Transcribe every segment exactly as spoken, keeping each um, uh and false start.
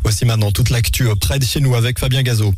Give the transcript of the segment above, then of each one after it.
Voici maintenant toute l'actu près de chez nous avec Fabien Gazot.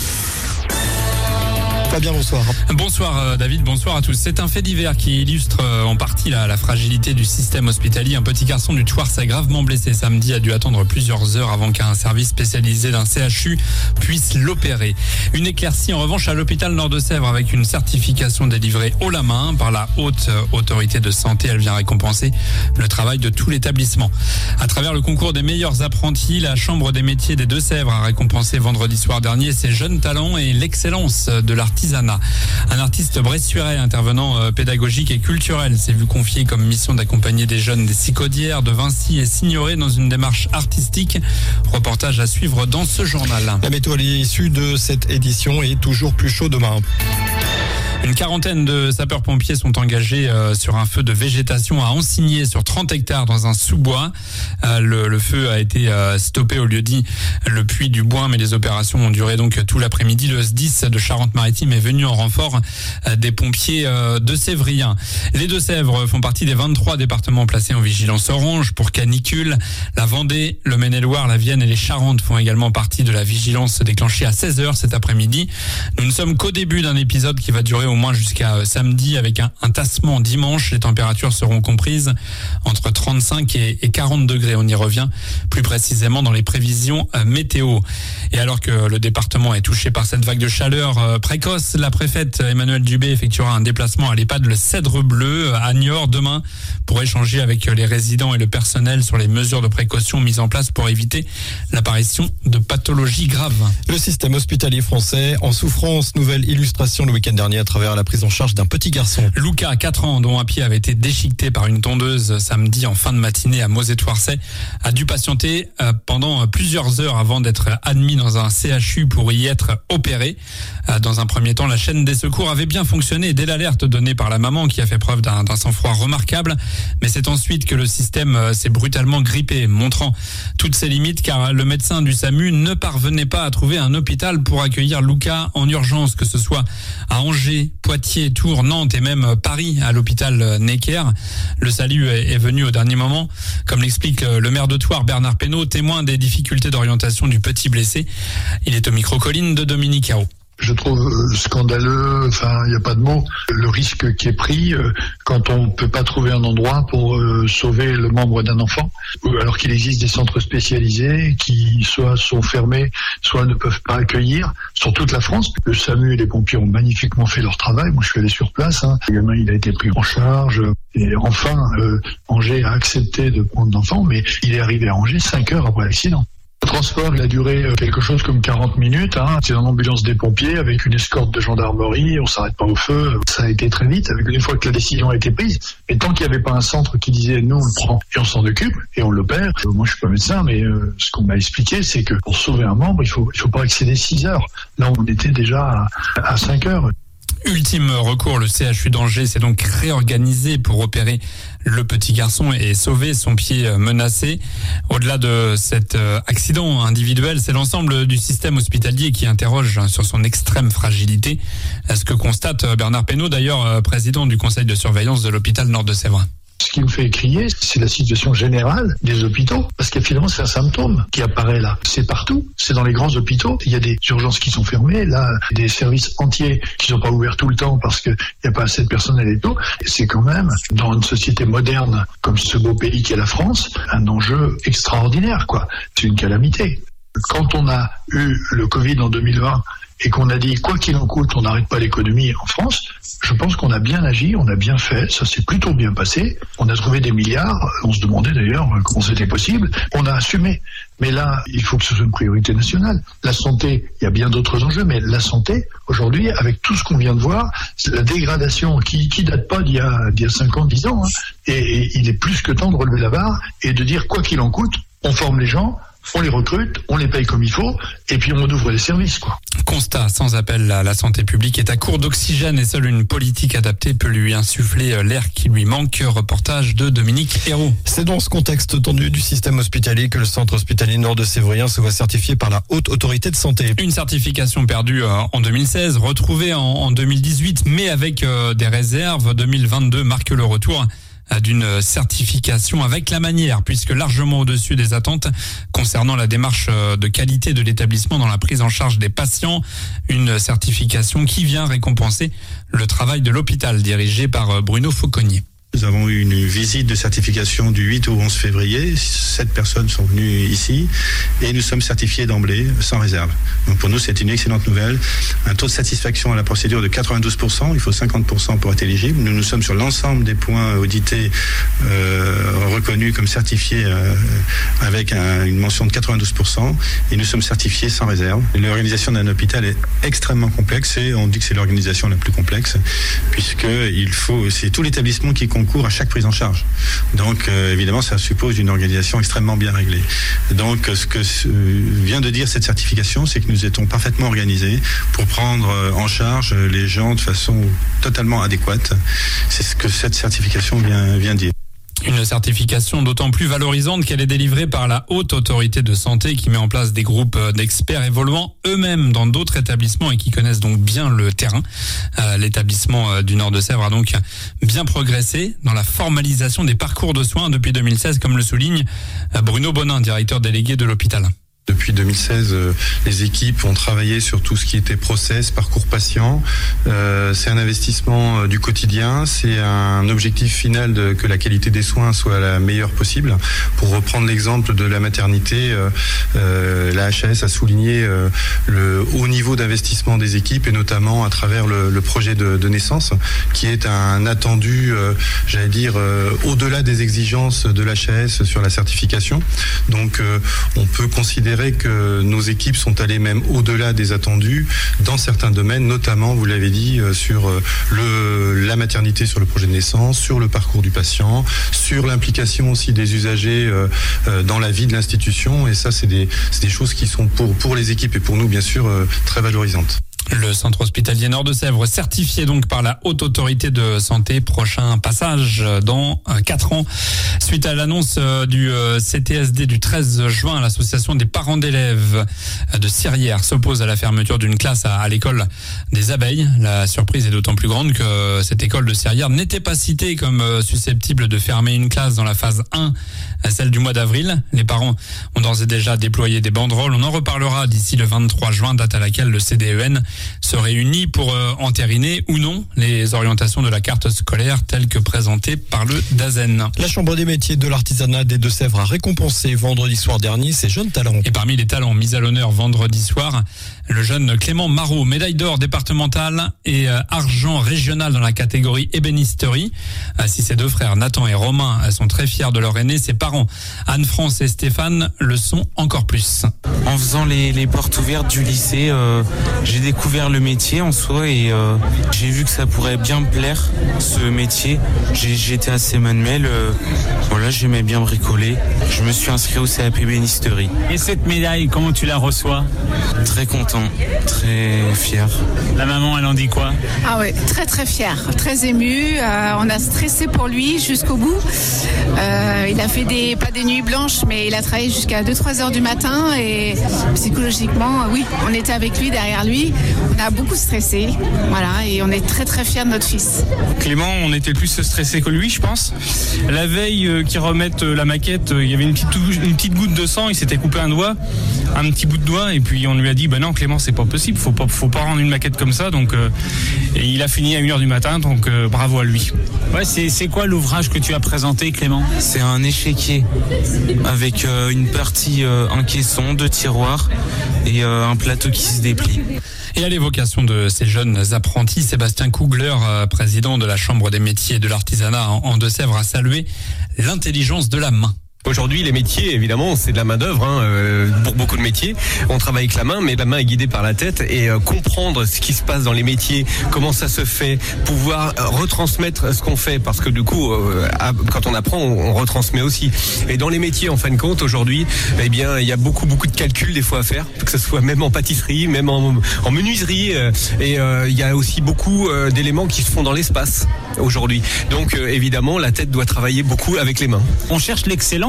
Fabien, bonsoir. Bonsoir David, bonsoir à tous. C'est un fait divers qui illustre en partie la, la fragilité du système hospitalier. Un petit garçon du Thouars s'est gravement blessé samedi, a dû attendre plusieurs heures avant qu'un service spécialisé d'un C H U puisse l'opérer. Une éclaircie en revanche à l'hôpital Nord-de-Sèvres avec une certification délivrée haut la main par la haute autorité de santé. Elle vient récompenser le travail de tout l'établissement. À travers le concours des meilleurs apprentis, la Chambre des métiers des Deux-Sèvres a récompensé vendredi soir dernier ses jeunes talents et l'excellence de l'artisanat. Un artiste bressurais intervenant euh, pédagogique et culturel s'est vu confier comme mission d'accompagner des jeunes des Sicaudières, de Vincy et Signoret dans une démarche artistique. Reportage à suivre dans ce journal. La météo issue de cette édition est toujours plus chaud demain. Une quarantaine de sapeurs-pompiers sont engagés euh, sur un feu de végétation à Ansigné sur trente hectares dans un sous-bois. Euh, le, le feu a été euh, stoppé au lieu-dit le Puy du Boin, mais les opérations ont duré donc tout l'après-midi. Le S dix de Charente-Maritime est venu en renfort euh, des pompiers euh, de Sévrien. Les Deux-Sèvres font partie des vingt-trois départements placés en vigilance orange pour canicule. La Vendée, le Maine-et-Loire, la Vienne et les Charentes font également partie de la vigilance déclenchée à seize heures cet après-midi. Nous ne sommes qu'au début d'un épisode qui va durer au moins jusqu'à samedi avec un, un tassement dimanche. Les températures seront comprises entre trente-cinq et, et quarante degrés. On y revient plus précisément dans les prévisions euh, météo. Et alors que le département est touché par cette vague de chaleur euh, précoce, la préfète Emmanuelle Dubé effectuera un déplacement à l'EHPAD Le Cèdre Bleu à Niort demain pour échanger avec les résidents et le personnel sur les mesures de précaution mises en place pour éviter l'apparition de pathologies graves. Le système hospitalier français en souffrance. Nouvelle illustration le week-end dernier à travers la prise en charge d'un petit garçon. Lucas, quatre ans, dont un pied avait été déchiqueté par une tondeuse samedi en fin de matinée à Mozet-Thouarset, a dû patienter pendant plusieurs heures avant d'être admis dans un C H U pour y être opéré. Dans un premier temps, la chaîne des secours avait bien fonctionné dès l'alerte donnée par la maman qui a fait preuve d'un, d'un sang-froid remarquable. Mais c'est ensuite que le système s'est brutalement grippé, montrant toutes ses limites car le médecin du SAMU ne parvenait pas à trouver un hôpital pour accueillir Lucas en urgence, que ce soit à Angers, Poitiers, Tours, Nantes et même Paris à l'hôpital Necker. Le salut est venu au dernier moment, comme l'explique le maire de Thouars, Bernard Pénaud, témoin des difficultés d'orientation du petit blessé. Il est au micro-colline de Dominique Haro. Je trouve scandaleux, enfin il n'y a pas de mots, le risque qui est pris euh, quand on ne peut pas trouver un endroit pour euh, sauver le membre d'un enfant, alors qu'il existe des centres spécialisés qui soit sont fermés, soit ne peuvent pas accueillir sur toute la France. Le SAMU et les pompiers ont magnifiquement fait leur travail, moi je suis allé sur place, hein. Le gamin il a été pris en charge et enfin euh, Angers a accepté de prendre l'enfant, mais il est arrivé à Angers cinq heures après l'accident. Le transport, il a duré quelque chose comme quarante minutes. Hein. C'est une ambulance des pompiers avec une escorte de gendarmerie. On s'arrête pas au feu. Ça a été très vite, avec une fois que la décision a été prise. Et tant qu'il n'y avait pas un centre qui disait nous on le prend et on s'en occupe et on l'opère. Euh, moi je suis pas médecin, mais euh, ce qu'on m'a expliqué, c'est que pour sauver un membre, il faut il faut pas excéder six heures. Là on était déjà à, à cinq heures. Ultime recours, le C H U d'Angers s'est donc réorganisé pour opérer le petit garçon et sauver son pied menacé. Au-delà de cet accident individuel, c'est l'ensemble du système hospitalier qui interroge sur son extrême fragilité. Ce que constate Bernard Pénaud, d'ailleurs président du conseil de surveillance de l'hôpital Nord-de-Sèvres. Ce qui me fait crier, c'est la situation générale des hôpitaux, parce que finalement c'est un symptôme qui apparaît là. C'est partout, c'est dans les grands hôpitaux. Il y a des urgences qui sont fermées, là, des services entiers qui sont pas ouverts tout le temps parce qu'il n'y a pas assez de personnel et tout. Et c'est quand même, dans une société moderne comme ce beau pays qu'est la France, un enjeu extraordinaire, quoi. C'est une calamité. Quand on a eu le Covid en deux mille vingt et qu'on a dit quoi qu'il en coûte, on n'arrête pas l'économie en France, je pense qu'on a bien agi, on a bien fait, ça s'est plutôt bien passé. On a trouvé des milliards, on se demandait d'ailleurs comment c'était possible, on a assumé. Mais là, il faut que ce soit une priorité nationale. La santé, il y a bien d'autres enjeux, mais la santé, aujourd'hui, avec tout ce qu'on vient de voir, c'est la dégradation qui qui date pas d'il y a, d'il y a cinq ans, dix ans, hein, et, et il est plus que temps de relever la barre et de dire quoi qu'il en coûte, on forme les gens, on les recrute, on les paye comme il faut, et puis on ouvre les services, quoi. Constat sans appel, la, la santé publique est à court d'oxygène et seule une politique adaptée peut lui insuffler l'air qui lui manque. Reportage de Dominique Hérault. C'est dans ce contexte tendu du système hospitalier que le centre hospitalier Nord-de-Sévrien se voit certifié par la Haute Autorité de Santé. Une certification perdue en deux mille seize, retrouvée en deux mille dix-huit, mais avec des réserves. deux mille vingt-deux marque le retour d'une certification avec la manière, puisque largement au-dessus des attentes concernant la démarche de qualité de l'établissement dans la prise en charge des patients. Une certification qui vient récompenser le travail de l'hôpital dirigé par Bruno Fauconnier. Nous avons eu une visite de certification du huit au onze février. Sept personnes sont venues ici et nous sommes certifiés d'emblée sans réserve. Donc pour nous, c'est une excellente nouvelle. Un taux de satisfaction à la procédure de quatre-vingt-douze pour cent. Il faut cinquante pour cent pour être éligible. Nous nous sommes sur l'ensemble des points audités euh, reconnus comme certifiés euh, avec un, une mention de quatre-vingt-douze pour cent et nous sommes certifiés sans réserve. L'organisation d'un hôpital est extrêmement complexe et on dit que c'est l'organisation la plus complexe puisque il faut, c'est tout l'établissement qui compte cours à chaque prise en charge. Donc euh, évidemment ça suppose une organisation extrêmement bien réglée. Donc ce que euh, vient de dire cette certification, c'est que nous étions parfaitement organisés pour prendre euh, en charge les gens de façon totalement adéquate. C'est ce que cette certification vient, vient dire. Une certification d'autant plus valorisante qu'elle est délivrée par la Haute Autorité de Santé qui met en place des groupes d'experts évoluant eux-mêmes dans d'autres établissements et qui connaissent donc bien le terrain. Euh, l'établissement du Nord-de-Sèvres a donc bien progressé dans la formalisation des parcours de soins depuis deux mille seize, comme le souligne Bruno Bonin, directeur délégué de l'hôpital. Depuis deux mille seize, les équipes ont travaillé sur tout ce qui était process, parcours patient. Euh, c'est un investissement du quotidien, c'est un objectif final de, que la qualité des soins soit la meilleure possible. Pour reprendre l'exemple de la maternité, euh, euh, la H A S a souligné euh, le haut niveau d'investissement des équipes et notamment à travers le, le projet de, de naissance, qui est un attendu, euh, j'allais dire, euh, au-delà des exigences de l'H A S sur la certification. Donc, euh, on peut considérer que nos équipes sont allées même au-delà des attendus dans certains domaines, notamment, vous l'avez dit, sur le, la maternité sur le projet de naissance, sur le parcours du patient, sur l'implication aussi des usagers euh, dans la vie de l'institution. Et ça, c'est des, c'est des choses qui sont pour, pour les équipes et pour nous, bien sûr, euh, très valorisantes. Le centre hospitalier Nord-de-Sèvres, certifié donc par la Haute Autorité de Santé, prochain passage dans quatre ans. Suite à l'annonce du C T S D du treize juin, l'association des parents d'élèves de Sirières s'oppose à la fermeture d'une classe à, à l'école des abeilles. La surprise est d'autant plus grande que cette école de Sirières n'était pas citée comme susceptible de fermer une classe dans la phase un, celle du mois d'avril. Les parents ont d'ores et déjà déployé des banderoles. On en reparlera d'ici le vingt-trois juin, date à laquelle le C D E N se réunit pour euh, entériner ou non les orientations de la carte scolaire telle que présentée par le DAZEN. La Chambre des métiers de l'artisanat des Deux-Sèvres a récompensé vendredi soir dernier ses jeunes talents. Et parmi les talents mis à l'honneur vendredi soir, le jeune Clément Marot, médaille d'or départementale et euh, argent régional dans la catégorie ébénisterie. Euh, si ses deux frères Nathan et Romain euh, sont très fiers de leur aîné, ses parents Anne-France et Stéphane le sont encore plus. En faisant les, les portes ouvertes du lycée, euh, j'ai découvert le métier en soi et euh, j'ai vu que ça pourrait bien me plaire, ce métier. J'ai, j'étais assez manuel, euh, voilà, j'aimais bien bricoler. Je me suis inscrit au C A P bénisterie. Et cette médaille, comment tu la reçois ? Très content, très fier. La maman, elle en dit quoi ? Ah ouais, très très fier, très ému. Euh, on a stressé pour lui jusqu'au bout. Euh, il a fait des, pas des nuits blanches, mais il a travaillé jusqu'à deux trois heures du matin et psychologiquement, oui, on était avec lui, derrière lui. On a beaucoup stressé, voilà, et on est très très fiers de notre fils. Clément, on était plus stressé que lui, je pense. La veille euh, qu'ils remettent euh, la maquette, euh, il y avait une petite, une petite goutte de sang, il s'était coupé un doigt, un petit bout de doigt, et puis on lui a dit, bah non Clément, c'est pas possible, faut pas, faut pas rendre une maquette comme ça, donc euh, et il a fini à une heure du matin, donc euh, bravo à lui. Ouais, c'est, c'est quoi l'ouvrage que tu as présenté, Clément ? C'est un échiquier avec euh, une partie, euh, un caisson, deux tiroirs et euh, un plateau qui se déplie. Et à l'évocation de ces jeunes apprentis, Sébastien Kougler, président de la Chambre des métiers et de l'artisanat en Deux-Sèvres, a salué l'intelligence de la main. Aujourd'hui, les métiers, évidemment, c'est de la main d'œuvre hein, euh, pour beaucoup de métiers. On travaille avec la main, mais la main est guidée par la tête. Et euh, comprendre ce qui se passe dans les métiers, comment ça se fait, pouvoir euh, retransmettre ce qu'on fait, parce que du coup, euh, quand on apprend, on, on retransmet aussi. Et dans les métiers, en fin de compte, aujourd'hui, eh bien, il y a beaucoup, beaucoup de calculs des fois à faire, que ce soit même en pâtisserie, même en, en menuiserie. Euh, et euh, il y a aussi beaucoup euh, d'éléments qui se font dans l'espace aujourd'hui. Donc, euh, évidemment, la tête doit travailler beaucoup avec les mains. On cherche l'excellence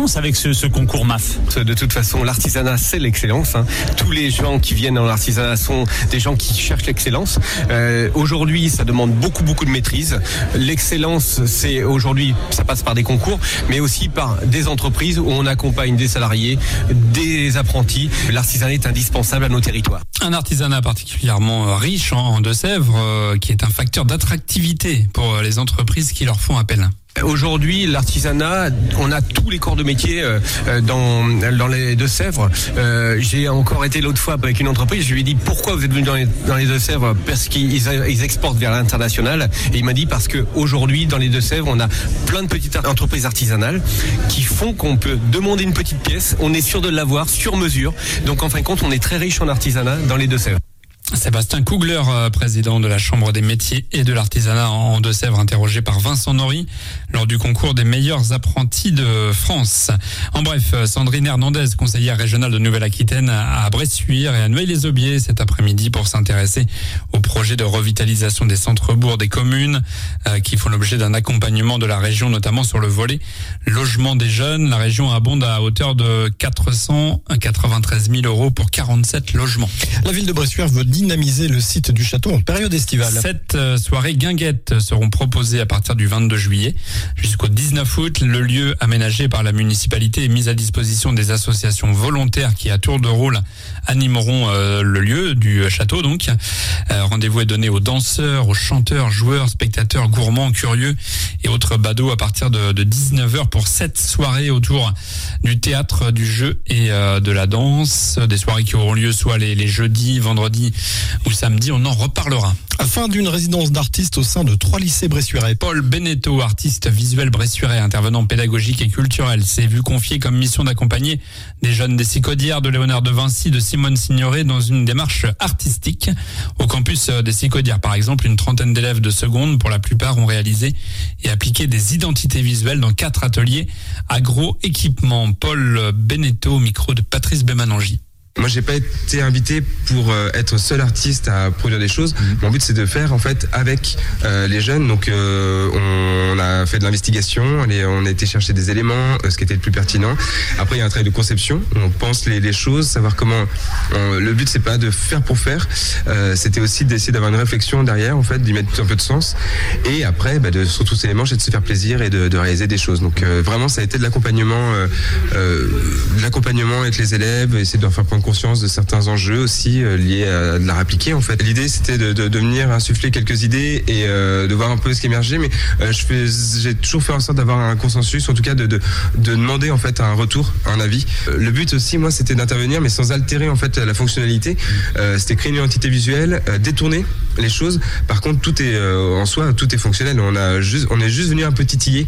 l'excellence avec ce, ce concours M A F. De toute façon, l'artisanat, c'est l'excellence. Hein. Tous les gens qui viennent dans l'artisanat sont des gens qui cherchent l'excellence. Euh, aujourd'hui, ça demande beaucoup, beaucoup de maîtrise. L'excellence, c'est aujourd'hui, ça passe par des concours, mais aussi par des entreprises où on accompagne des salariés, des apprentis. L'artisanat est indispensable à nos territoires. Un artisanat particulièrement riche en Deux-Sèvres, euh, qui est un facteur d'attractivité pour les entreprises qui leur font appel. Aujourd'hui, l'artisanat, on a tous les corps de métier euh, dans dans les Deux-Sèvres. Euh, j'ai encore été l'autre fois avec une entreprise. Je lui ai dit pourquoi vous êtes venu dans les dans les Deux-Sèvres, parce qu'ils ils exportent vers l'international. Et il m'a dit parce que aujourd'hui dans les Deux-Sèvres, on a plein de petites entreprises artisanales qui font qu'on peut demander une petite pièce. On est sûr de l'avoir sur mesure. Donc en fin de compte, on est très riche en artisanat dans les Deux-Sèvres. Sébastien Kougler, président de la Chambre des métiers et de l'artisanat en Deux-Sèvres, interrogé par Vincent Nory lors du concours des meilleurs apprentis de France. En bref, Sandrine Hernandez, conseillère régionale de Nouvelle-Aquitaine à Bressuire et à Noailles-les-Aubiers cet après-midi pour s'intéresser au projet de revitalisation des centres-bourgs des communes euh, qui font l'objet d'un accompagnement de la région, notamment sur le volet logement des jeunes. La région abonde à hauteur de quatre cent quatre-vingt-treize mille euros pour quarante-sept logements. La ville de Bressuire veut dynamiser le site du château en période estivale. Sept euh, soirées guinguettes seront proposées à partir du vingt-deux juillet jusqu'au dix-neuf août. Le lieu aménagé par la municipalité est mis à disposition des associations volontaires qui, à tour de rôle, animeront euh, le lieu du château. Donc, euh, rendez-vous est donné aux danseurs, aux chanteurs, joueurs, spectateurs, gourmands, curieux et autres badauds à partir de, de dix-neuf heures pour sept soirées autour du théâtre, du jeu et euh, de la danse. Des soirées qui auront lieu soit les, les jeudis, vendredis ou samedi, on en reparlera. Fin d'une résidence d'artistes au sein de trois lycées bressuirais. Paul Beneteau, artiste visuel bressuirais, intervenant pédagogique et culturel, s'est vu confier comme mission d'accompagner des jeunes des Sicaudières, de Léonard de Vinci, de Simone Signoret dans une démarche artistique. Au campus des Sicaudières, par exemple, une trentaine d'élèves de seconde, pour la plupart, ont réalisé et appliqué des identités visuelles dans quatre ateliers agro-équipement. Paul Beneteau, au micro de Patrice Bémanangi. Moi, j'ai pas été invité pour euh, être seul artiste à produire des choses. Mmh. Mon but, c'est de faire en fait avec euh, les jeunes. Donc, euh, on, on a fait de l'investigation, on a été chercher des éléments, euh, ce qui était le plus pertinent. Après, il y a un travail de conception. On pense les, les choses, savoir comment. On, le but, c'est pas de faire pour faire. Euh, c'était aussi d'essayer d'avoir une réflexion derrière, en fait, d'y mettre un peu de sens. Et après, bah, de, sur tous ces éléments, c'est de se faire plaisir et de, de réaliser des choses. Donc, euh, vraiment, ça a été de l'accompagnement, euh, euh, de l'accompagnement avec les élèves, essayer de leur faire prendre conscience de certains enjeux aussi euh, liés à de la réappliquer en fait. L'idée c'était de, de, de venir insuffler quelques idées et euh, de voir un peu ce qui émergeait, mais euh, je fais, j'ai toujours fait en sorte d'avoir un consensus, en tout cas de, de, de demander en fait un retour, un avis. Euh, le but aussi moi c'était d'intervenir mais sans altérer en fait la fonctionnalité. Euh, c'était créer une identité visuelle, euh, détourner les choses. Par contre tout est euh, en soi tout est fonctionnel. On a juste, on est juste venu un peu titiller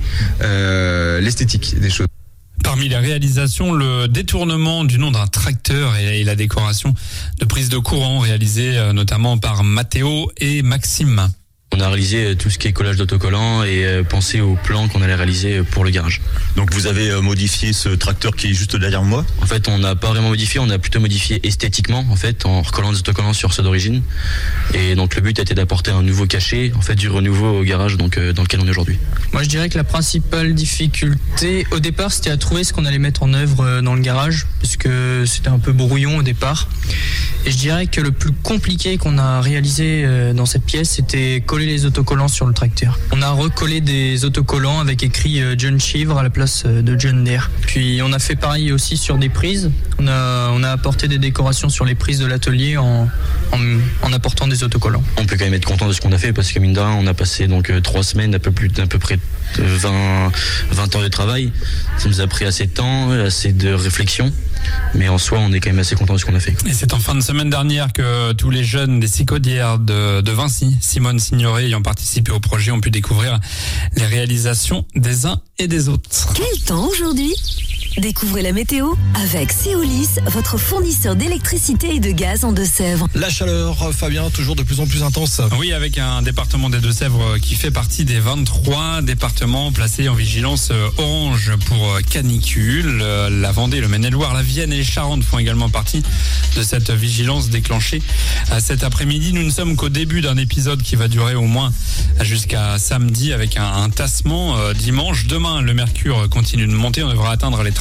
euh, l'esthétique des choses. Parmi les réalisations, le détournement du nom d'un tracteur et la décoration de prise de courant réalisée notamment par Mathéo et Maxime. On a réalisé tout ce qui est collage d'autocollants et pensé au plan qu'on allait réaliser pour le garage. Donc vous avez modifié ce tracteur qui est juste derrière moi ? En fait, on n'a pas vraiment modifié, on a plutôt modifié esthétiquement, en fait, en recollant des autocollants sur ceux d'origine. Et donc le but était d'apporter un nouveau cachet, en fait, du renouveau au garage donc, dans lequel on est aujourd'hui. Moi, je dirais que la principale difficulté, au départ, c'était à trouver ce qu'on allait mettre en œuvre dans le garage, puisque c'était un peu brouillon au départ. Et je dirais que le plus compliqué qu'on a réalisé dans cette pièce, c'était coller les autocollants sur le tracteur. On a recollé des autocollants avec écrit John Chivre à la place de John Deere. Puis on a fait pareil aussi sur des prises. On a, on a apporté des décorations sur les prises de l'atelier en, en, en apportant des autocollants. On peut quand même être content de ce qu'on a fait parce que mine de rien, on a passé donc trois semaines, un peu plus, à peu près vingt, vingt heures de travail. Ça nous a pris assez de temps, assez de réflexion. Mais en soi, on est quand même assez content de ce qu'on a fait. Et c'est en fin de semaine dernière que tous les jeunes des Sicaudières de, de Vinci, Simone Signoret ayant participé au projet, ont pu découvrir les réalisations des uns et des autres. Quel temps aujourd'hui ? Découvrez la météo avec Céolis, votre fournisseur d'électricité et de gaz en Deux-Sèvres. La chaleur, Fabien, toujours de plus en plus intense. Oui, avec un département des Deux-Sèvres qui fait partie des vingt-trois départements placés en vigilance orange pour canicule. La Vendée, le Maine-et-Loire, la Vienne et les Charentes font également partie de cette vigilance déclenchée cet après-midi. Nous ne sommes qu'au début d'un épisode qui va durer au moins jusqu'à samedi avec un, un tassement dimanche. Demain, le mercure continue de monter. On devra atteindre les trente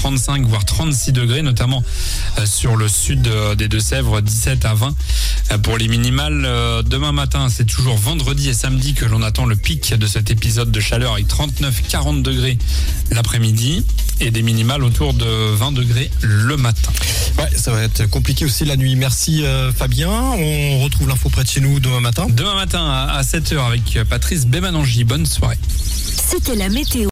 trente-cinq voire trente-six degrés, notamment sur le sud des Deux-Sèvres, dix-sept à vingt pour les minimales. Demain matin, c'est toujours vendredi et samedi que l'on attend le pic de cet épisode de chaleur avec trente-neuf à quarante degrés l'après-midi et des minimales autour de vingt degrés le matin. Ouais, ça va être compliqué aussi la nuit. Merci euh, Fabien. On retrouve l'info près de chez nous demain matin. Demain matin à sept heures avec Patrice Bémanangi. Bonne soirée. C'était la météo.